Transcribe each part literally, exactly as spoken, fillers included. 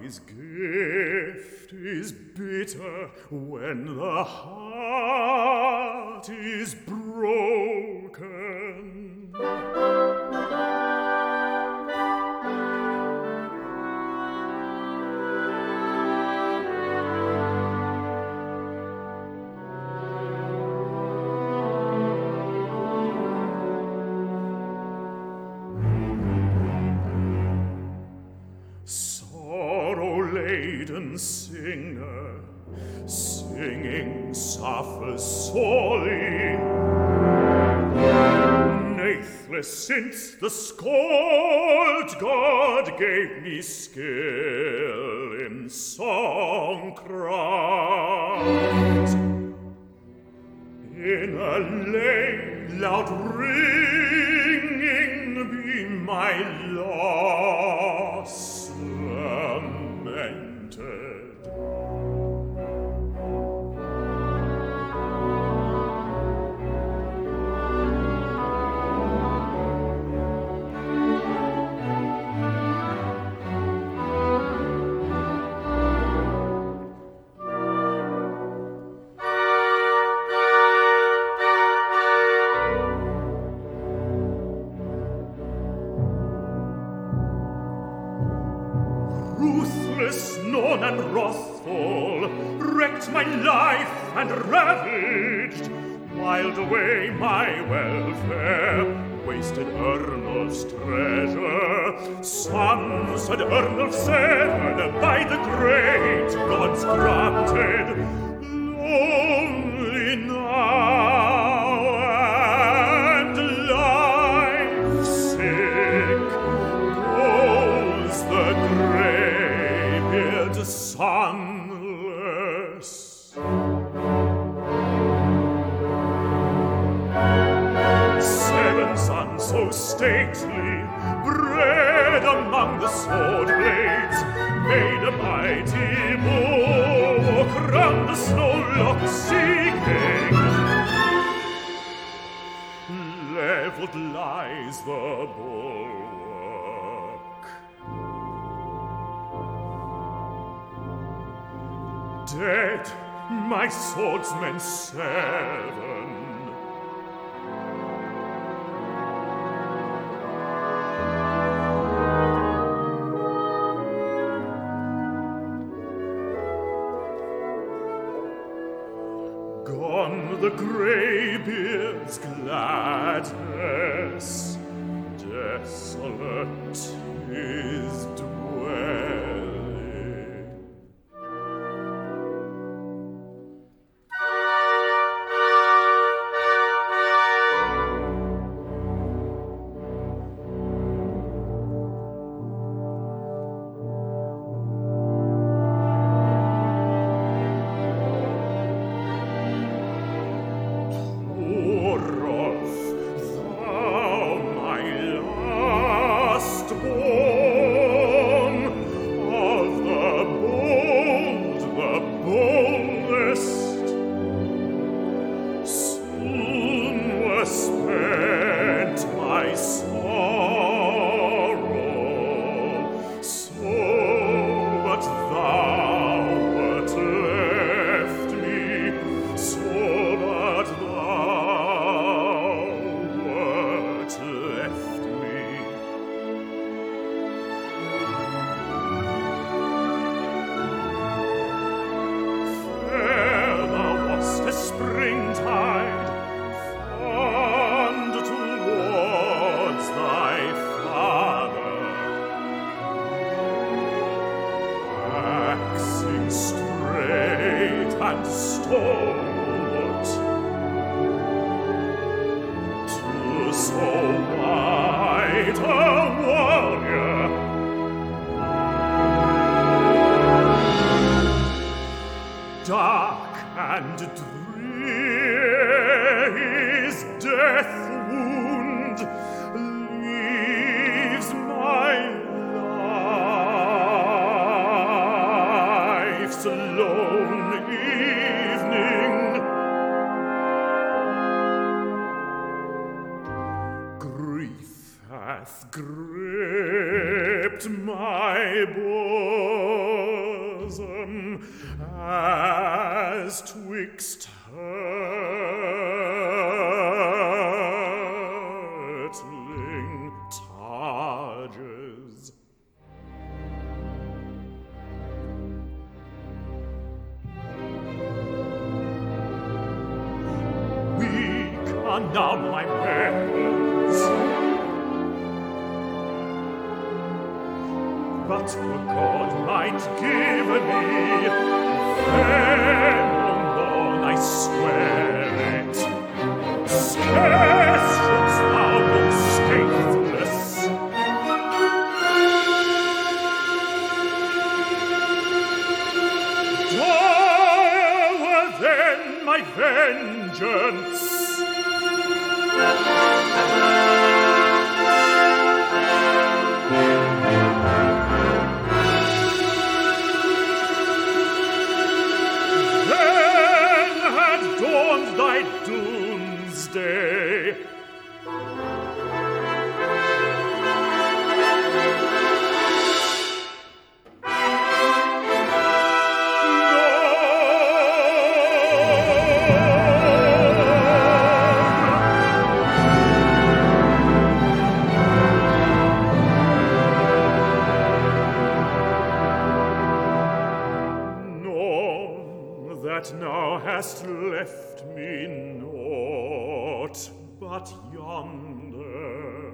His gift is bitter when the heart is broken. Sorrow-laden singer, singing suffers sorely. Nathless since the scold God gave me skill in songcraft. In a lay loud ringing be my loss lamented. Ruthless, known and wrathful, wrecked my life and ravaged, whiled away my welfare, wasted Ernulf's treasure. Sons had Ernulf said, by the great gods granted, lonely now and life sick goes the greybeard sonless. Seven sons so stately, bred among the sword blades, made a mighty bulwark round the snow-lock seeking. Levelled lies the bulwark. Dead my swordsmen seven. Gone the greybeard's gladness, desolate his dwelling. Springtide, fond towards thy father, waxing straight and stalwart, to so white a warrior. Dark and drear his death wound leaves my life's lone evening. Grief hath gripped my bones. as twixt hurtling targes. Weak are now my weapons, but for God might give me, then on Lord I swear it, scarce shouldst thou go scatheless. Dire were then my vengeance, thy doomsday. None that now hast left me naught but yonder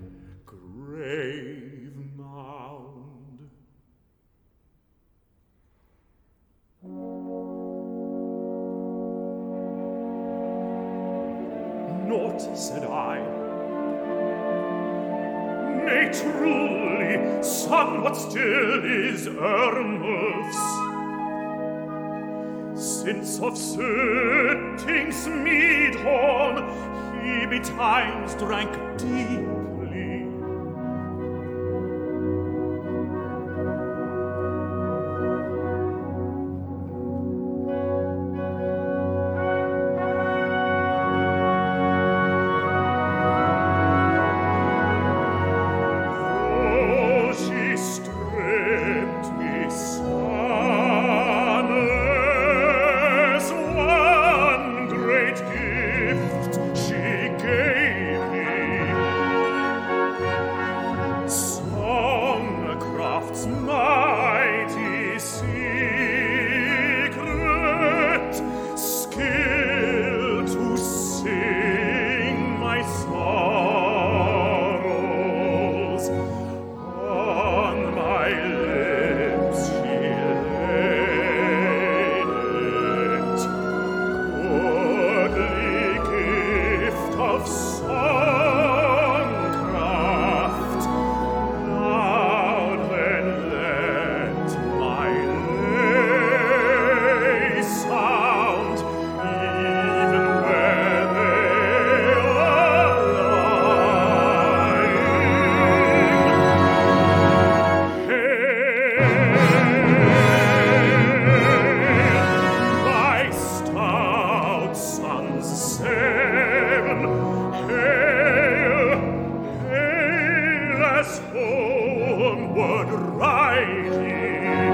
grave mound. Naught, said I. Nay, truly, somewhat still is Ernulf's, since of Sutting's mead horn he betimes drank deeply. Oh, she stripped me sonless, one great gift she gave me, songcraft's mighty secret, skill to sing my sorrows. On my lips she laid it, goodly gift of songcraft. Now then let my lay sound, even where they are lying. Hail, my stout sons seven, hail, hail as homeward riding.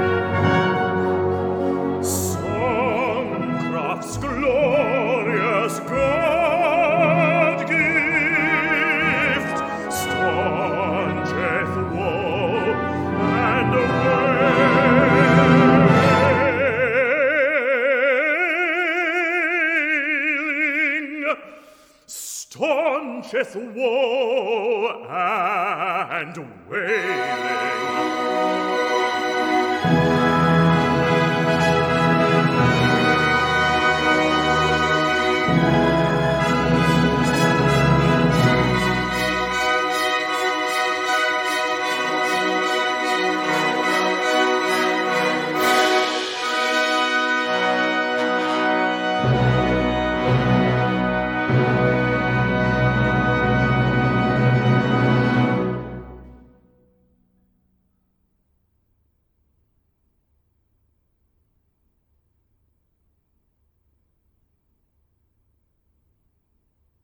Songcraft's glorious God-gift stauncheth woe and wailing, stauncheth woe and wailing.